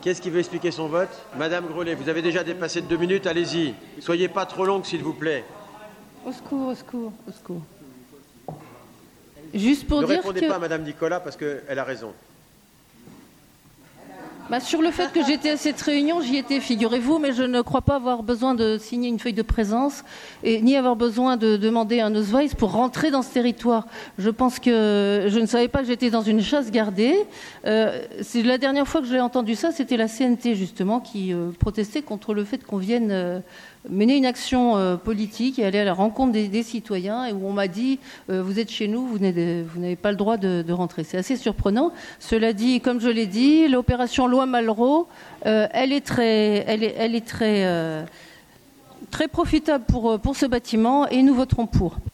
Qu'est-ce qui veut expliquer son vote? Madame Grellet, vous avez déjà dépassé de 2 minutes, allez-y. Soyez pas trop longue, s'il vous plaît. Au secours, au secours, au secours. Juste pour dire que... Ne répondez pas à Madame Nicolas parce qu'elle a raison. Sur le fait que j'étais à cette réunion, j'y étais, figurez-vous, mais je ne crois pas avoir besoin de signer une feuille de présence ni avoir besoin de demander un Ausweis pour rentrer dans ce territoire. Je pense que je ne savais pas que j'étais dans une chasse gardée. C'est la dernière fois que j'ai entendu ça, c'était la CNT justement qui protestait contre le fait qu'on vienne mener une action politique et aller à la rencontre des citoyens et où on m'a dit vous êtes chez nous, vous n'avez pas le droit de rentrer. C'est assez surprenant. Cela dit, comme je l'ai dit, l'opération Loi Malraux, elle est très profitable pour ce bâtiment et nous voterons pour.